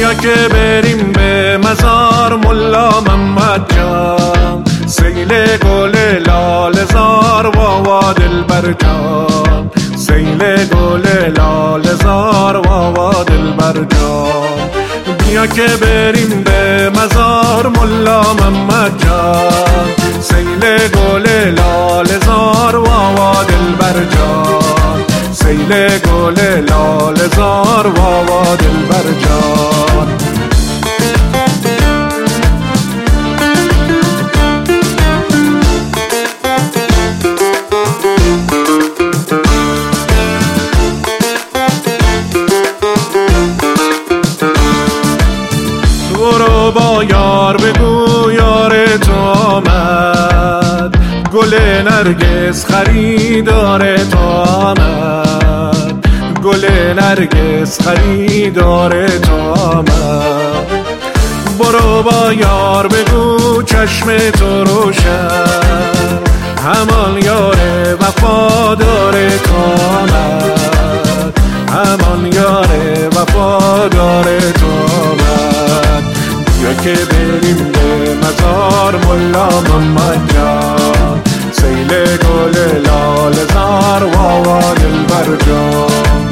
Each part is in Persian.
بیا که بریم به مزار ملا محمد جان، سیل گل لاله زار واوا دلبر جان، سیل گل لاله زار واوا دلبر جان. بیا که بریم به مزار ملا محمد جان، سیل گل لاله زار واوا دلبر جان، سیل گل لاله زار واوا دلبر جان. برو با یار بگو یار تو آمد، گل نرگس خریدار تو آمد، گل نرگس خریدار تو آمد. برو با یار بگو چشم تو روشن، همان یار وفادار تو آمد، همان یار وفادار تو آمد. بیا که بریم به مزار ملا محمد جان، سیل گل لاله زار واوا دلبر جان.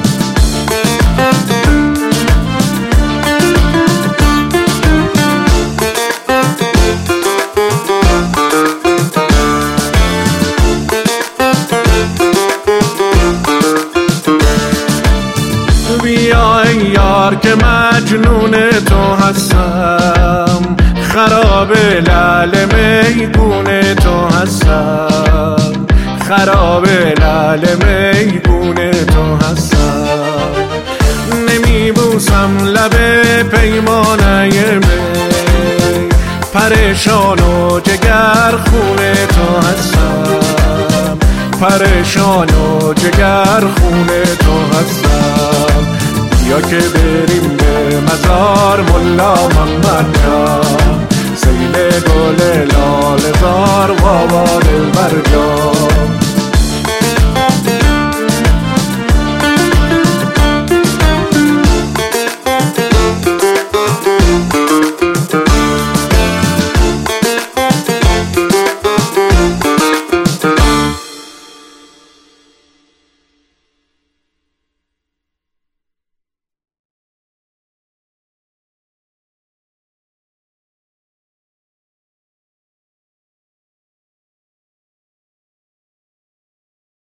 بیا ای یار که مجنون تو هستم، خراب لعل میگون تو هستم، خراب لعل میگون تو هستم. نمیبوسم لب پیمانه می، پریشان و جگر خون تو هستم، پریشان و جگر خون تو هستم. بیا که بریم به مزار ملا محمد جان، سیل گل لاله زار واوا دلبر جان.